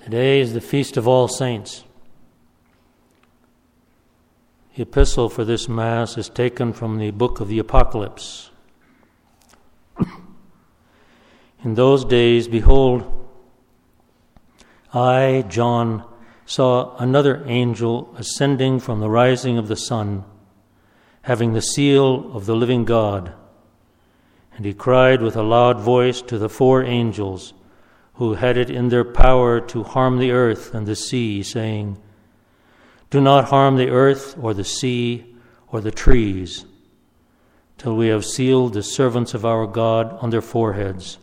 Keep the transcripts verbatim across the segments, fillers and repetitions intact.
Today is the Feast of All Saints. The epistle for this Mass is taken from the book of the Apocalypse. In those days, behold, I, John, saw another angel ascending from the rising of the sun, having the seal of the living God. And he cried with a loud voice to the four angels who had it in their power to harm the earth and the sea, saying, Do not harm the earth or the sea or the trees, till we have sealed the servants of our God on their foreheads.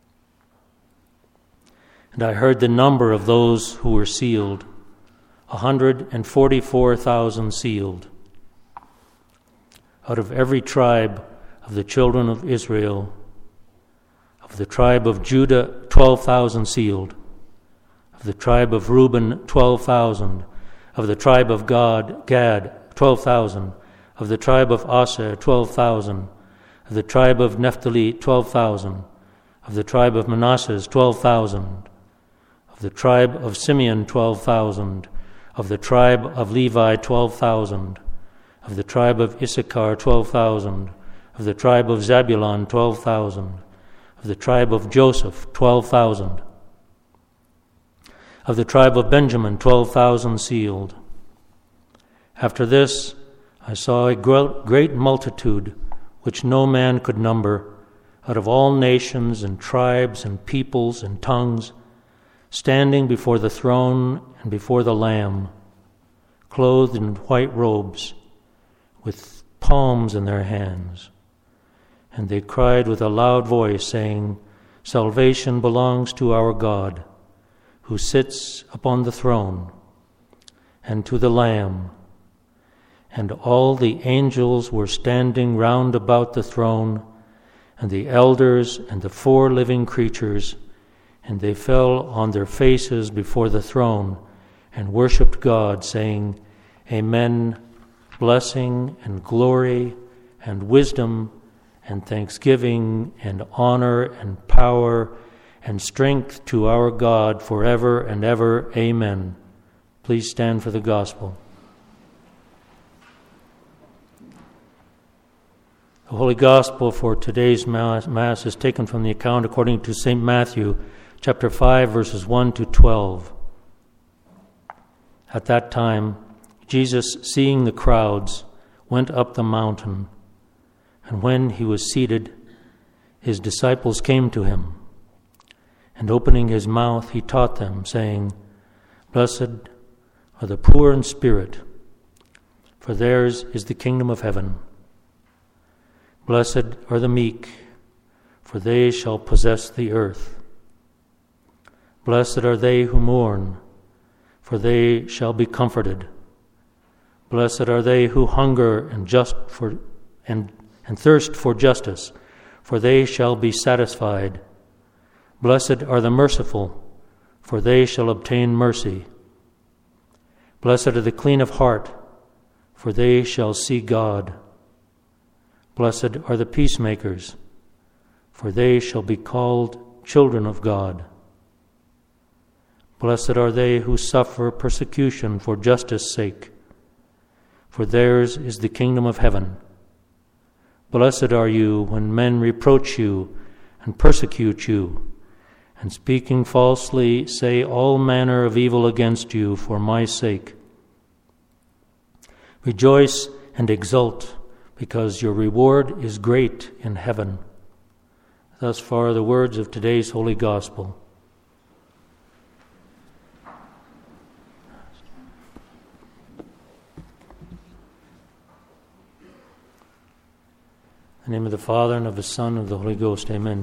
And I heard the number of those who were sealed, a hundred and forty-four thousand sealed. Out of every tribe of the children of Israel, of the tribe of Judah, twelve thousand sealed, of the tribe of Reuben, twelve thousand, of the tribe of God, Gad, twelve thousand, of the tribe of Asher, twelve thousand, of the tribe of Naphtali, twelve thousand, of the tribe of Manasseh, twelve thousand, of the tribe of Simeon, twelve thousand, of the tribe of Levi, twelve thousand, of the tribe of Issachar, twelve thousand, of the tribe of Zabulon, twelve thousand, of the tribe of Joseph, twelve thousand, of the tribe of Benjamin, twelve thousand sealed. After this, I saw a great multitude, which no man could number, out of all nations and tribes and peoples and tongues, standing before the throne and before the Lamb, clothed in white robes, with palms in their hands. And they cried with a loud voice, saying, Salvation belongs to our God, who sits upon the throne, and to the Lamb. And all the angels were standing round about the throne, and the elders and the four living creatures, and they fell on their faces before the throne, and worshipped God, saying, Amen, blessing and glory and wisdom and thanksgiving and honor and power and strength to our God forever and ever. Amen. Please stand for the gospel. The Holy Gospel for today's Mass is taken from the account according to Saint Matthew, chapter five, verses one to twelve. At that time, Jesus, seeing the crowds, went up the mountain, and when he was seated, his disciples came to him. And opening his mouth, he taught them, saying, Blessed are the poor in spirit, for theirs is the kingdom of heaven. Blessed are the meek, for they shall possess the earth. Blessed are they who mourn, for they shall be comforted. Blessed are they who hunger and just for and, and thirst for justice, for they shall be satisfied. Blessed are the merciful, for they shall obtain mercy. Blessed are the clean of heart, for they shall see God. Blessed are the peacemakers, for they shall be called children of God. Blessed are they who suffer persecution for justice' sake, for theirs is the kingdom of heaven. Blessed are you when men reproach you and persecute you, and speaking falsely say all manner of evil against you for my sake. Rejoice and exult, because your reward is great in heaven. Thus far the words of today's Holy Gospel. In the name of the Father, and of the Son, and of the Holy Ghost. Amen.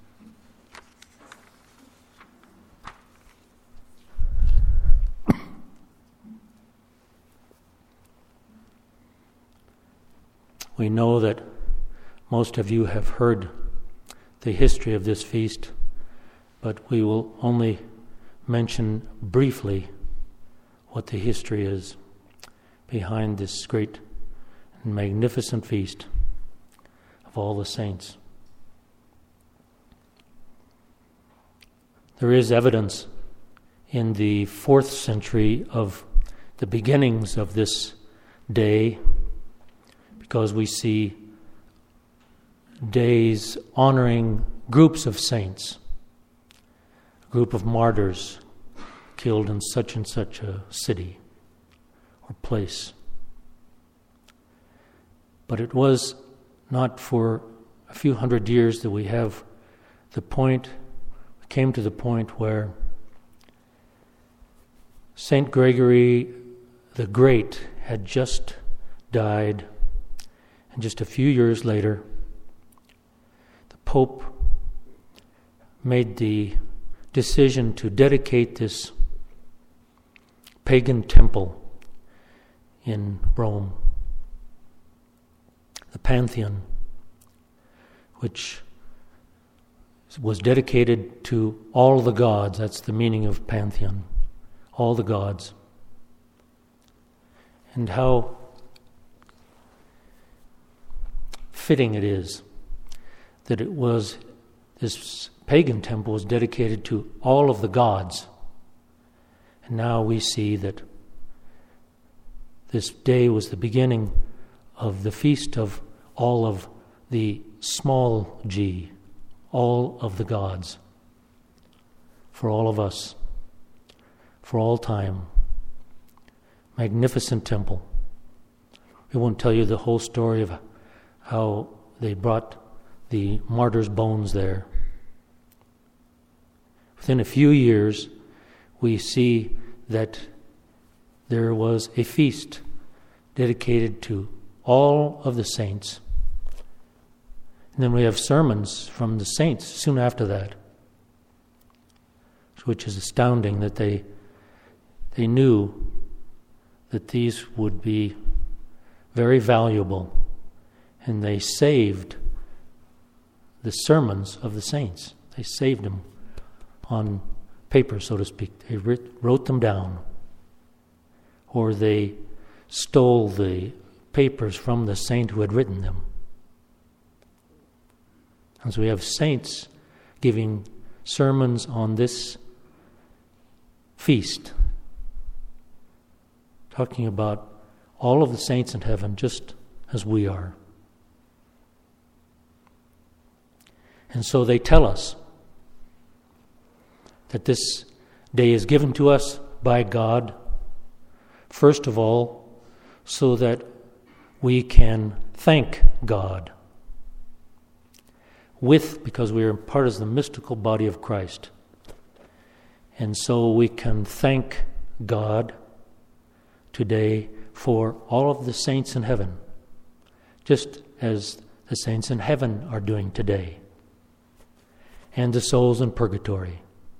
We know that most of you have heard the history of this feast, but we will only mention briefly what the history is behind this great and magnificent feast of all the saints. There is evidence in the fourth century of the beginnings of this day, because we see days honoring groups of saints, a group of martyrs killed in such and such a city or place. But it was not for a few hundred years that we have the point, we came to the point where Saint Gregory the Great had just died, and just a few years later, the Pope made the decision to dedicate this pagan temple in Rome, the Pantheon, which was dedicated to all the gods. That's the meaning of Pantheon, all the gods. And how fitting it is that it was, this pagan temple was dedicated to all of the gods. And now we see that this day was the beginning of the feast of all of the small g, all of the gods, for all of us, for all time. Magnificent temple. We won't tell you the whole story of how they brought the martyrs' bones there. Within a few years, we see that there was a feast dedicated to all of the saints. And then we have sermons from the saints soon after that, which is astounding that they they knew that these would be very valuable, and they saved the sermons of the saints. They saved them on paper, so to speak. They writ, wrote them down, or they stole the papers from the saint who had written them. And so we have saints giving sermons on this feast, talking about all of the saints in heaven just as we are. And so they tell us that this day is given to us by God, first of all, so that we can thank God with, because we are part of the mystical body of Christ. And so we can thank God today for all of the saints in heaven, just as the saints in heaven are doing today, and the souls in purgatory.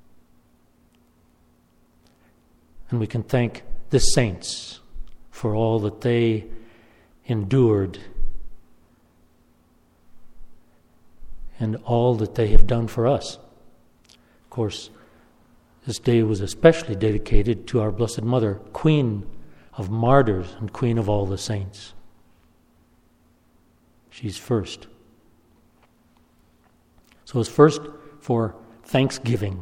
And we can thank the saints for all that they endured and all that they have done for us. Of course, this day was especially dedicated to our Blessed Mother, Queen of martyrs and Queen of all the saints. She's first. So it's first for thanksgiving.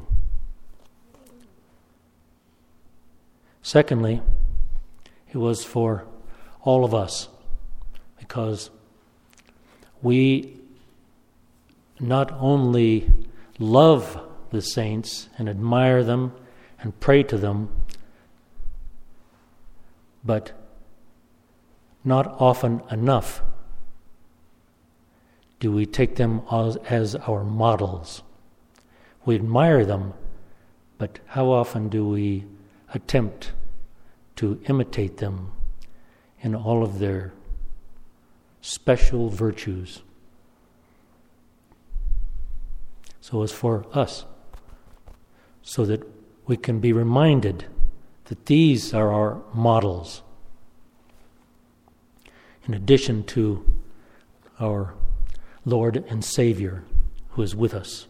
Secondly, it was for all of us, because we not only love the saints and admire them and pray to them, but not often enough do we take them as, as our models. We admire them, but how often do we attempt to imitate them in all of their special virtues? So it's for us, so that we can be reminded that these are our models, in addition to our Lord and Savior who is with us.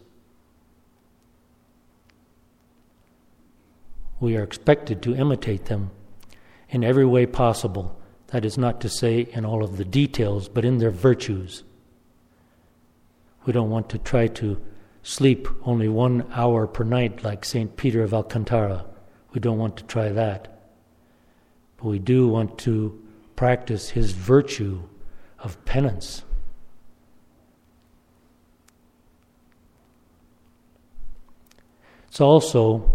We are expected to imitate them in every way possible. That is not to say in all of the details, but in their virtues. We don't want to try to sleep only one hour per night like Saint Peter of Alcantara, We don't want to try that. But we do want to practice his virtue of penance. It's also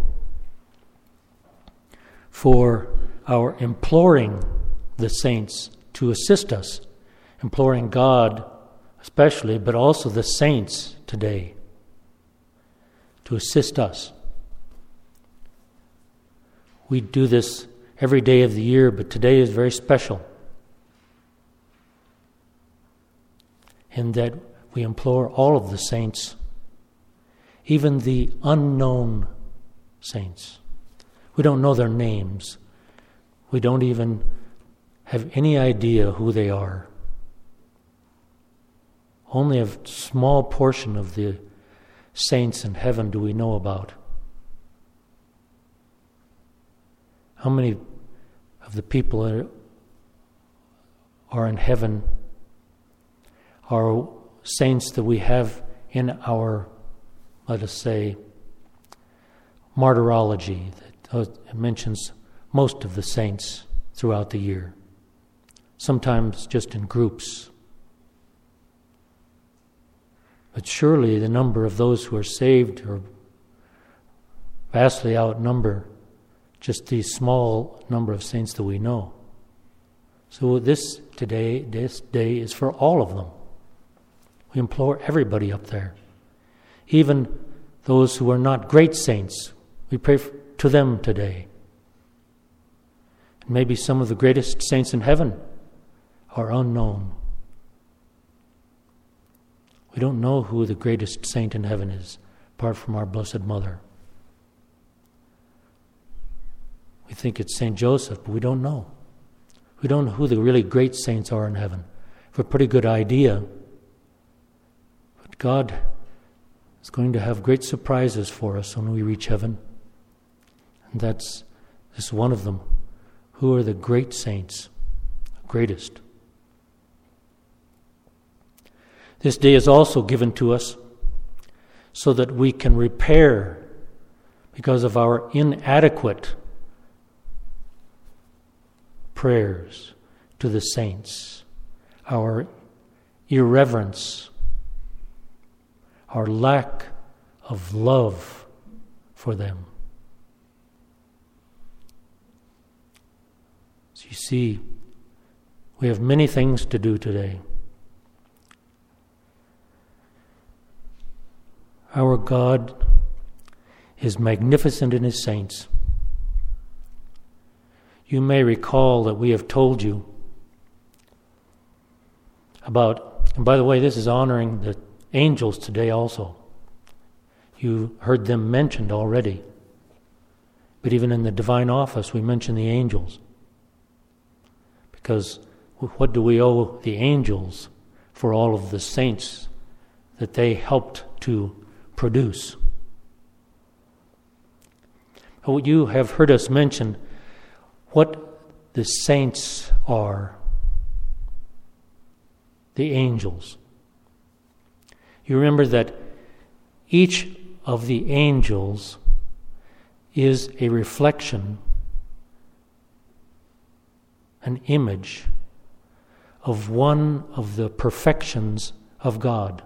for our imploring the saints to assist us, imploring God especially, but also the saints today to assist us. We do this every day of the year, but today is very special in that we implore all of the saints, even the unknown saints. We don't know their names. We don't even have any idea who they are. Only a small portion of the saints in heaven do we know about. How many of the people that are in heaven are saints that we have in our, let us say, martyrology? It mentions most of the saints throughout the year, sometimes just in groups. But surely the number of those who are saved are vastly outnumber just the small number of saints that we know. So this today, this day is for all of them. We implore everybody up there, even those who are not great saints. We pray to them today. And maybe some of the greatest saints in heaven are unknown. We don't know who the greatest saint in heaven is, apart from our Blessed Mother. We think it's Saint Joseph, but we don't know. We don't know who the really great saints are in heaven. We have a pretty good idea. But God is going to have great surprises for us when we reach heaven. And that's this is one of them. Who are the great saints? The greatest. This day is also given to us so that we can repair, because of our inadequate prayers to the saints, our irreverence, our lack of love for them. So you see, we have many things to do today. Our God is magnificent in his saints. You may recall that we have told you about, and by the way, this is honoring the angels today also. You heard them mentioned already. But even in the divine office, we mention the angels. Because what do we owe the angels for all of the saints that they helped to produce? Oh, you have heard us mention what the saints are, the angels. You remember that each of the angels is a reflection, an image of one of the perfections of God.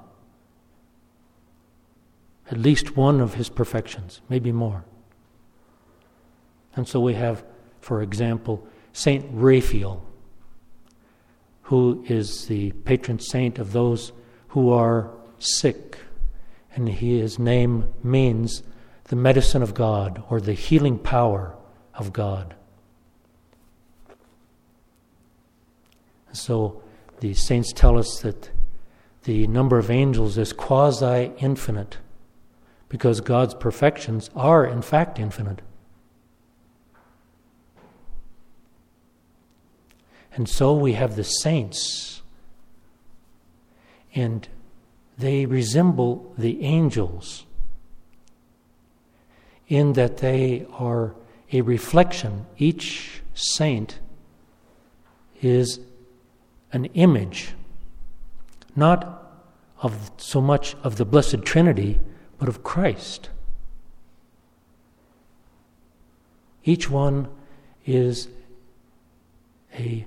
At least one of his perfections, maybe more. And so we have, for example, Saint Raphael, who is the patron saint of those who are sick. And he, his name means the medicine of God, or the healing power of God. So the saints tell us that the number of angels is quasi-infinite, because God's perfections are in fact infinite. And so we have the saints, and they resemble the angels in that they are a reflection. Each saint is an image, not of so much of the Blessed Trinity, but of Christ. Each one is a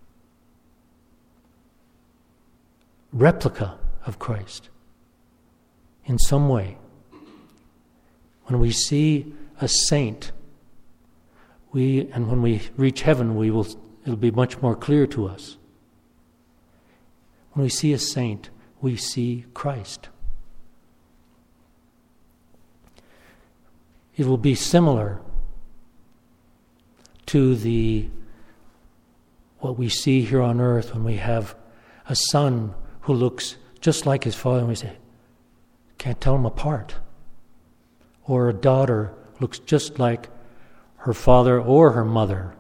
replica of Christ in some way. When we see a saint, we and when we reach heaven, we will it'll be much more clear to us. When we see a saint, we see Christ. It will be similar to the what we see here on earth when we have a son who looks just like his father, and we say, can't tell them apart. Or a daughter looks just like her father or her mother.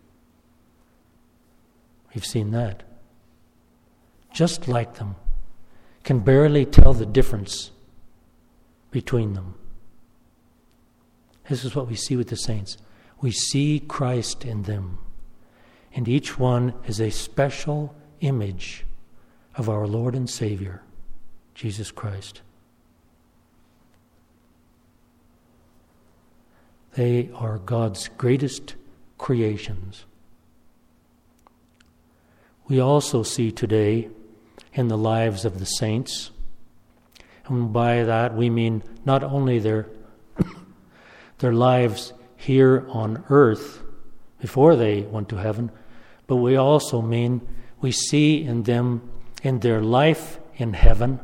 We've seen that. Just like them. Can barely tell the difference between them. This is what we see with the saints. We see Christ in them. And each one is a special image of our Lord and Savior, Jesus Christ. They are God's greatest creations. We also see today in the lives of the saints, and by that we mean not only their their lives here on earth before they went to heaven, but we also mean we see in them, in their life in heaven,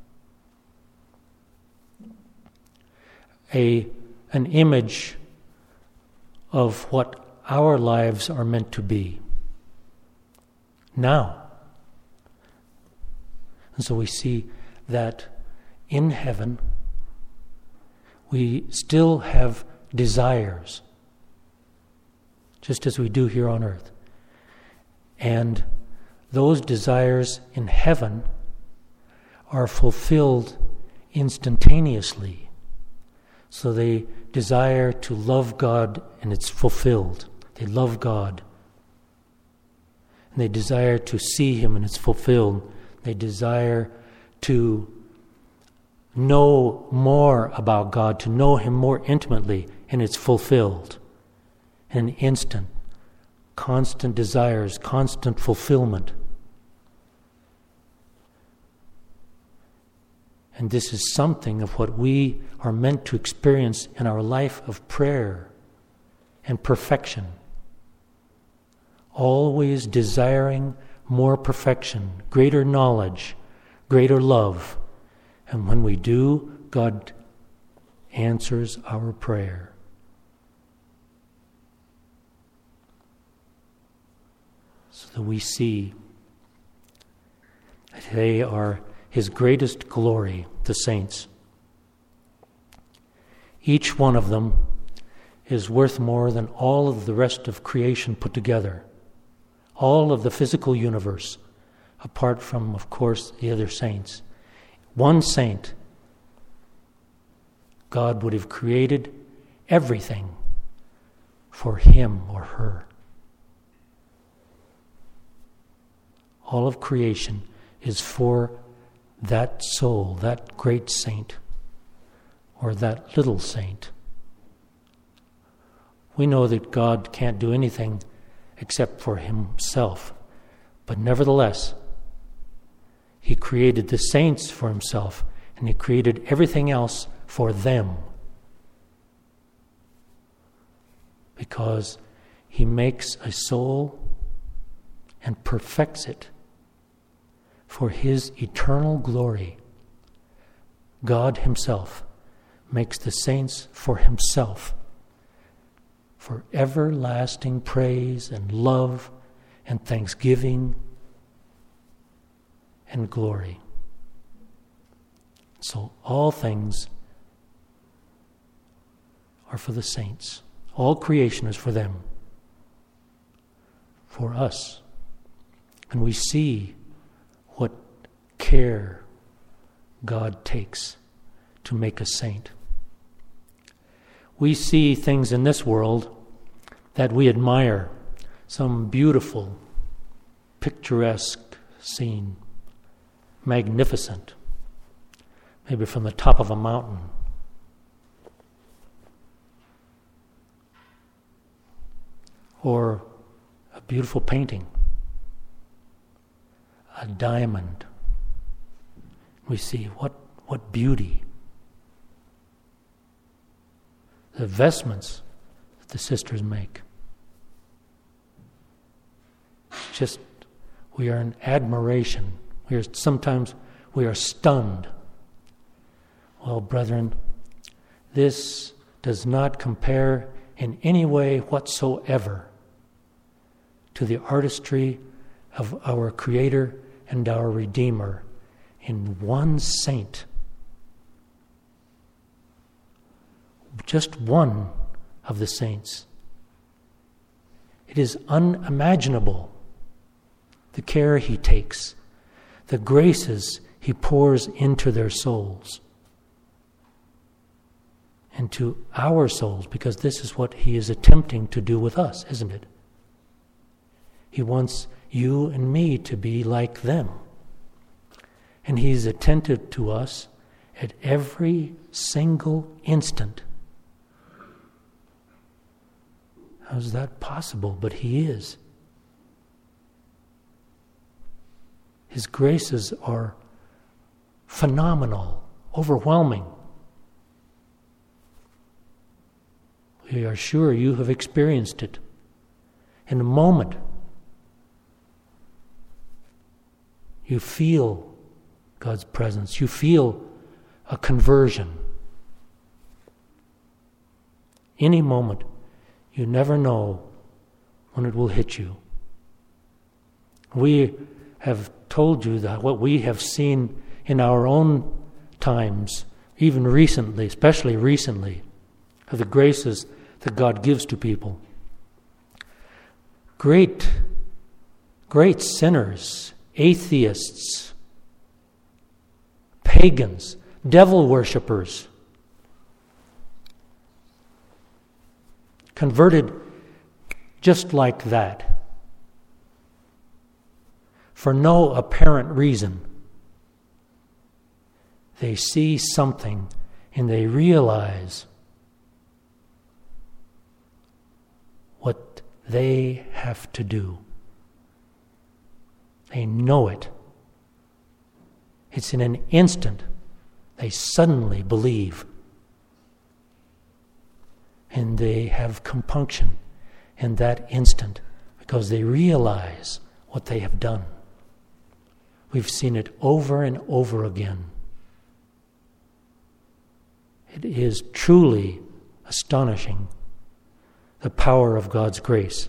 a an image of what our lives are meant to be now. And so we see that in heaven we still have desires, just as we do here on earth. And those desires in heaven are fulfilled instantaneously. So they desire to love God, and it's fulfilled. They love God. And they desire to see Him, and it's fulfilled. They desire to know more about God, to know Him more intimately, and it's fulfilled. An instant, constant desires, constant fulfillment. And this is something of what we are meant to experience in our life of prayer and perfection. Always desiring more perfection, greater knowledge, greater love. And when we do, God answers our prayer. So that we see that they are His greatest glory, the saints. Each one of them is worth more than all of the rest of creation put together. All of the physical universe, apart from, of course, the other saints. One saint, God would have created everything for him or her. All of creation is for that soul, that great saint, or that little saint. We know that God can't do anything except for Himself, but nevertheless, He created the saints for Himself, and He created everything else for them, because He makes a soul and perfects it for His eternal glory. God Himself makes the saints for Himself, for everlasting praise and love and thanksgiving and glory. So all things are for the saints. All creation is for them, for us. And we see what care God takes to make a saint. We see things in this world that we admire, some beautiful, picturesque scene, magnificent, maybe from the top of a mountain. or a beautiful painting, a diamond. We see what, what beauty. The vestments that the sisters make. Just, we are in admiration. We are sometimes, we are stunned. Well, brethren, this does not compare in any way whatsoever to the artistry of our Creator and our Redeemer in one saint. Just one of the saints. It is unimaginable the care he takes, the graces he pours into their souls and to our souls, because this is what he is attempting to do with us, isn't it? He wants you and me to be like them. And he is attentive to us at every single instant. How is that possible? But he is. His graces are phenomenal, overwhelming. We are sure you have experienced it. In a moment, you feel God's presence. You feel a conversion. Any moment, you never know when it will hit you. We have told you that what we have seen in our own times, even recently, especially recently, of the graces that God gives to people. Great, great sinners, atheists, pagans, devil worshippers, converted just like that, for no apparent reason. They see something and they realize what they have to do. They know it. It's in an instant. They suddenly believe. And they have compunction in that instant because they realize what they have done. We've seen it over and over again. It is truly astonishing, the power of God's grace,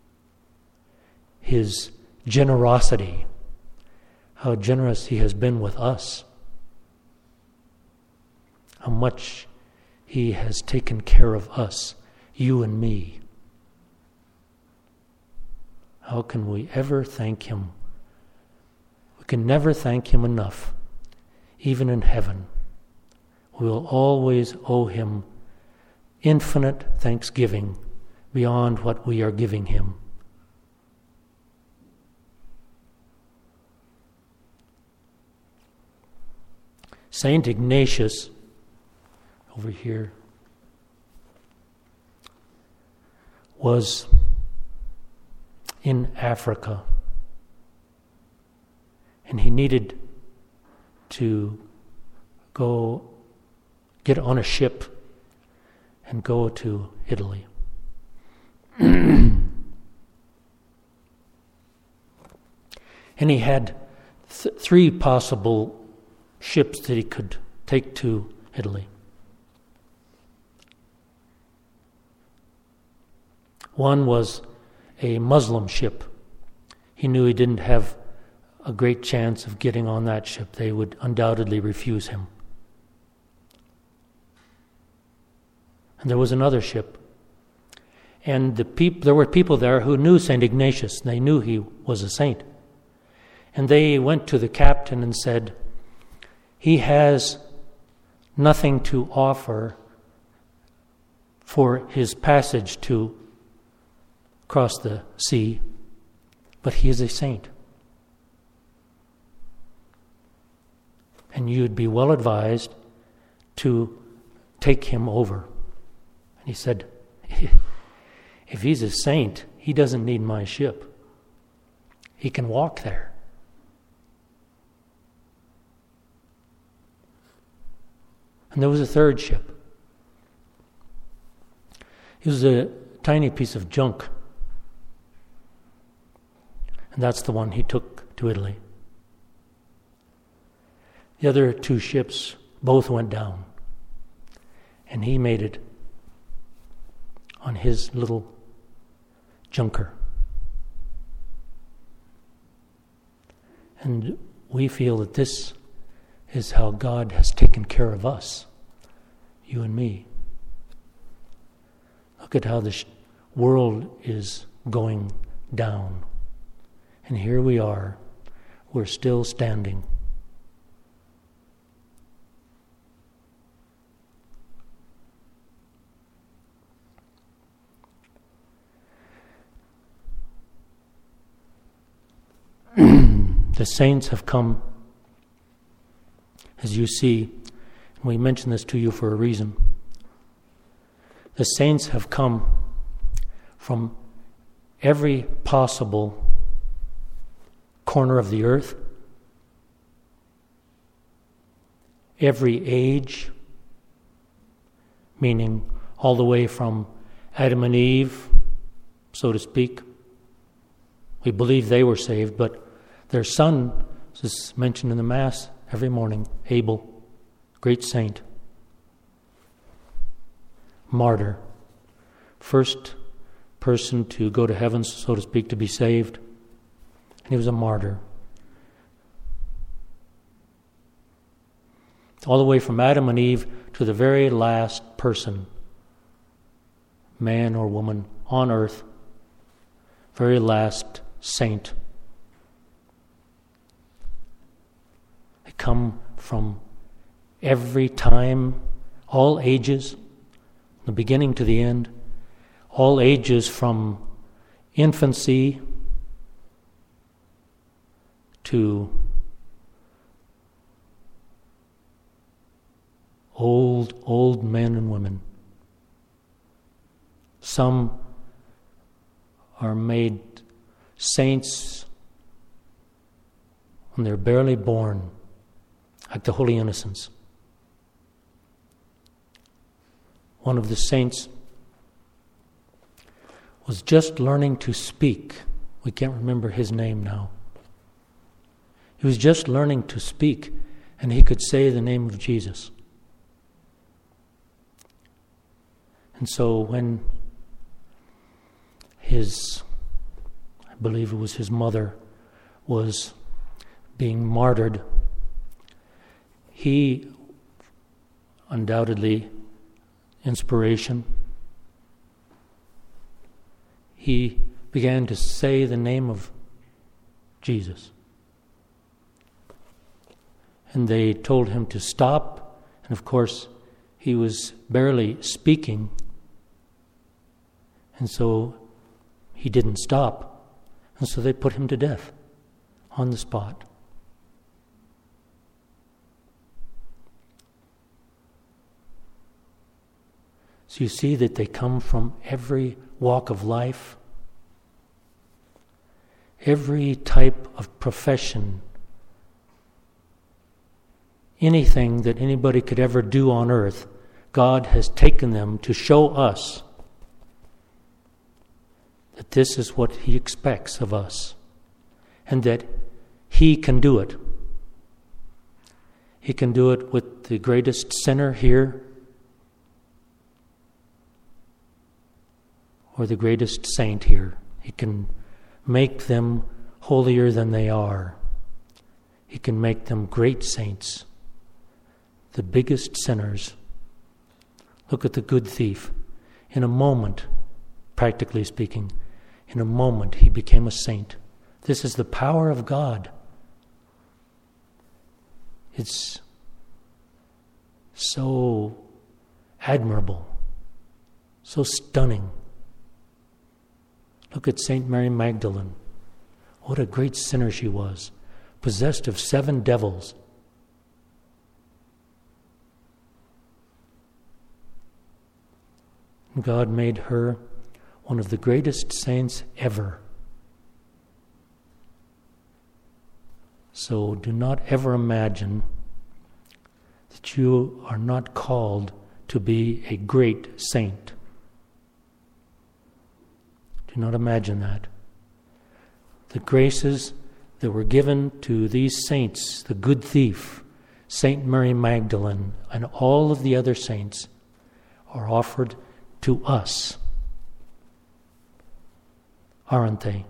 His generosity, how generous He has been with us, how much He has taken care of us, you and me. How can we ever thank Him? We can never thank Him enough, even in heaven. We will always owe Him infinite thanksgiving beyond what we are giving Him. Saint Ignatius, over here, was in Africa, and he needed to go get on a ship and go to Italy. And he had th- three possible ships that he could take to Italy. One was a Muslim ship. He knew he didn't have a great chance of getting on that ship. They would undoubtedly refuse him. And there was another ship. And the peop- there were people there who knew Saint Ignatius. They knew he was a saint. And they went to the captain and said, he has nothing to offer for his passage to cross the sea, but he is a saint. And you'd be well advised to take him over. And he said, if he's a saint, he he doesn't need my ship. He can walk there. And there was a third ship. It was a tiny piece of junk. And that's the one he took to Italy. The other two ships both went down. And he made it on his little junker. And we feel that this is how God has taken care of us, you and me. Look at how the world is going down. And here we are, we're still standing. The saints have come, as you see, and we mention this to you for a reason. The saints have come from every possible corner of the earth, every age, meaning all the way from Adam and Eve, so to speak. We believe they were saved, but their son is mentioned in the Mass every morning, Abel, great saint, martyr, first person to go to heaven, so to speak, to be saved. And he was a martyr. All the way from Adam and Eve to the very last person, man or woman on earth, very last saint. They come from every time, all ages, the beginning to the end, all ages from infancy to old, old men and women. Some are made saints when they're barely born, like the Holy Innocents. One of the saints was just learning to speak. We can't remember his name now. He was just learning to speak, and he could say the name of Jesus. And so when his, I believe it was his mother, was being martyred, he undoubtedly, inspiration, he began to say the name of Jesus. And they told him to stop, and of course he was barely speaking, and so he didn't stop, and so they put him to death on the spot. So you see that they come from every walk of life, every type of profession, anything that anybody could ever do on earth. God has taken them to show us that this is what He expects of us, and that He can do it. He can do it with the greatest sinner here, or the greatest saint here. He can make them holier than they are. He can make them great saints, the biggest sinners. Look at the good thief. In a moment, practically speaking, in a moment he became a saint. This is the power of God. It's so admirable, so stunning. Look at Saint Mary Magdalene. What a great sinner she was, possessed of seven devils. God made her one of the greatest saints ever. So do not ever imagine that you are not called to be a great saint. Do not imagine that. The graces that were given to these saints, the good thief, Saint Mary Magdalene, and all of the other saints, are offered to us, aren't they?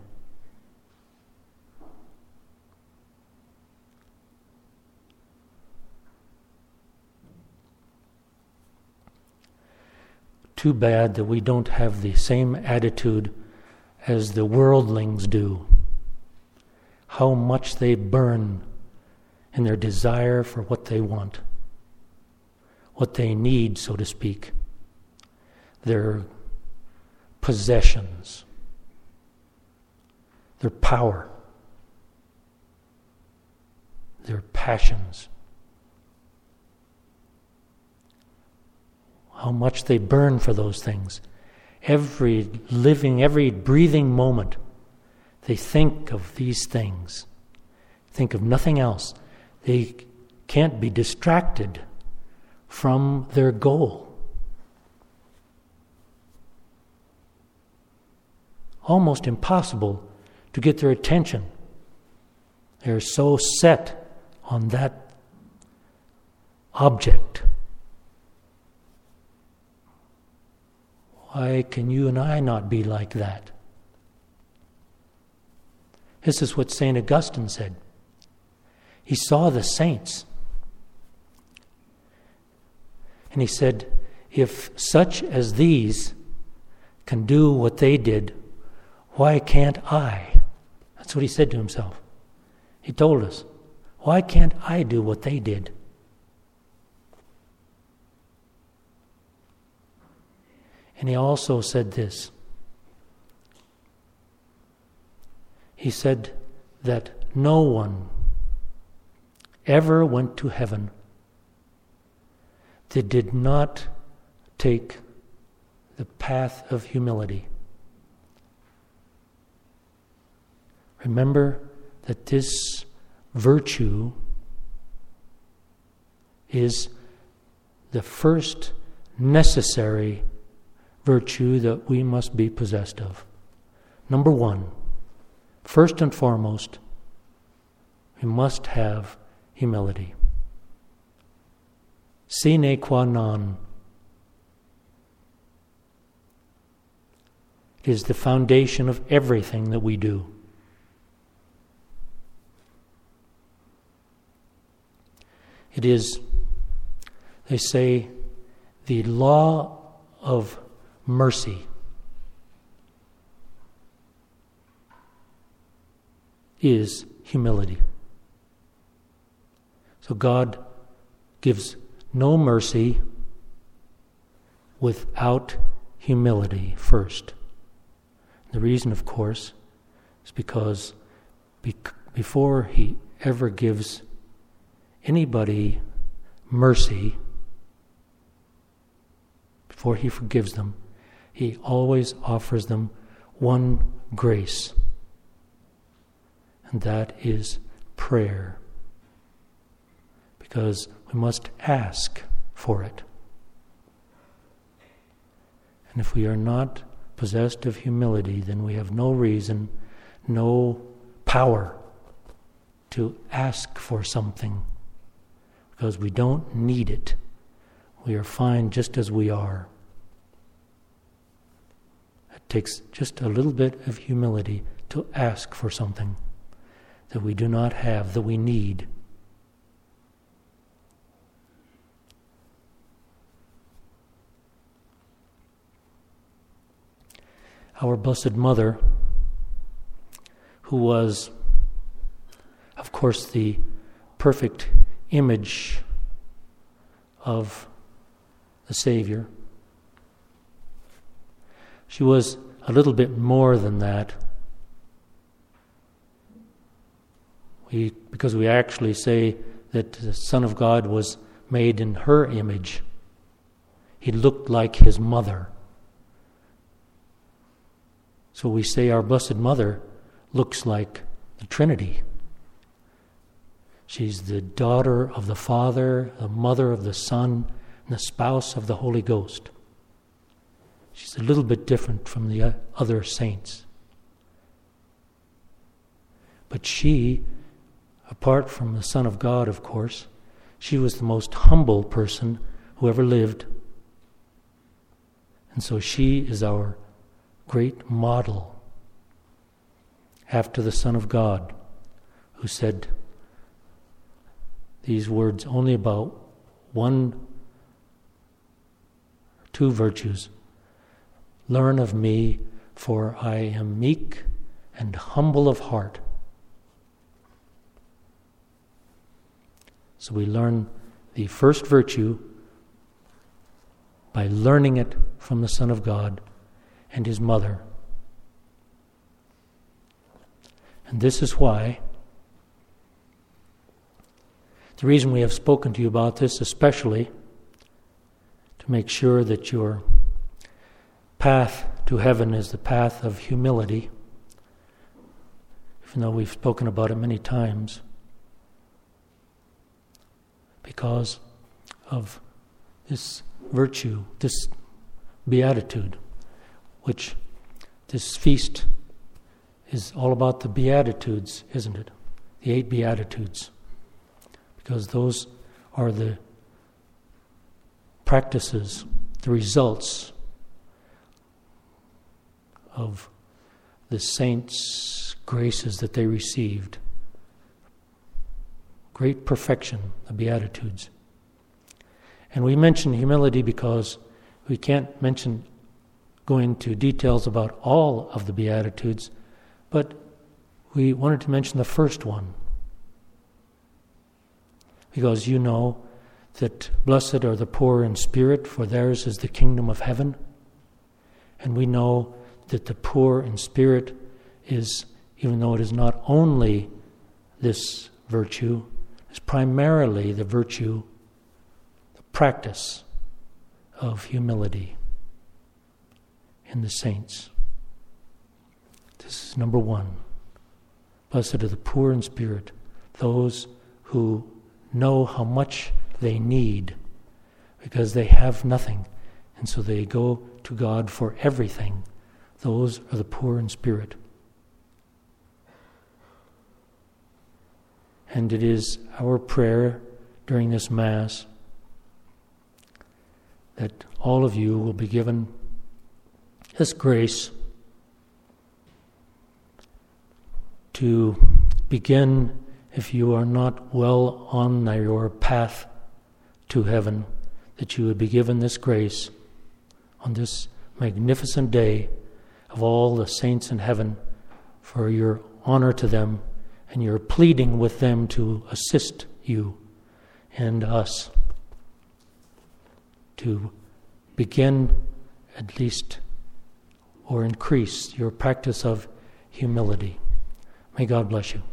Too bad that we don't have the same attitude as the worldlings do. How much they burn in their desire for what they want, what they need, so to speak, their possessions, their power, their passions. How much they burn for those things. Every living, every breathing moment, they think of these things. Think of nothing else. They can't be distracted from their goal. Almost impossible to get their attention. They're so set on that object. Why can you and I not be like that? This is what Saint Augustine said. He saw the saints. And he said, if such as these can do what they did, why can't I? That's what he said to himself. He told us, why can't I do what they did? And he also said this. He said that no one ever went to heaven that did not take the path of humility. Remember that this virtue is the first necessary virtue that we must be possessed of. Number one, first and foremost, we must have humility. Sine qua non. It is the foundation of everything that we do. It is, they say, the law of mercy. Is humility. So God gives no mercy without humility first. The reason, of course, is because be- before He ever gives anybody mercy, before He forgives them, He always offers them one grace. And that is prayer. Because we must ask for it. And if we are not possessed of humility, then we have no reason, no power to ask for something. Because we don't need it. We are fine just as we are. It takes just a little bit of humility to ask for something that we do not have, that we need. Our Blessed Mother, who was, of course, the perfect image of the Savior, she was a little bit more than that. We, because we actually say that the Son of God was made in her image. He looked like his mother. So we say our Blessed Mother looks like the Trinity. She's the daughter of the Father, the mother of the Son, and the spouse of the Holy Ghost. She's a little bit different from the other saints. But she, apart from the Son of God, of course, she was the most humble person who ever lived. And so she is our great model after the Son of God, who said these words only about one or two virtues. Learn of me, for I am meek and humble of heart. So we learn the first virtue by learning it from the Son of God and His mother. And this is why, the reason we have spoken to you about this especially, to make sure that your path to heaven is the path of humility, even though we've spoken about it many times, because of this virtue, this beatitude, which this feast is all about the Beatitudes, isn't it? The eight Beatitudes. Because those are the practices, the results of the saints' graces that they received. Great perfection, the Beatitudes. And we mention humility because we can't mention, go into details about all of the Beatitudes, but we wanted to mention the first one. Because you know that blessed are the poor in spirit, for theirs is the kingdom of heaven. And we know that the poor in spirit is, even though it is not only this virtue, is primarily the virtue, the practice of humility in the saints. This is number one. Blessed are the poor in spirit, those who know how much they need because they have nothing, and so they go to God for everything. Those are the poor in spirit. And it is our prayer during this Mass that all of you will be given this grace to begin, if you are not well on your path to heaven, that you would be given this grace on this magnificent day of all the saints in heaven for your honor to them, and you're pleading with them to assist you and us to begin at least or increase your practice of humility. May God bless you.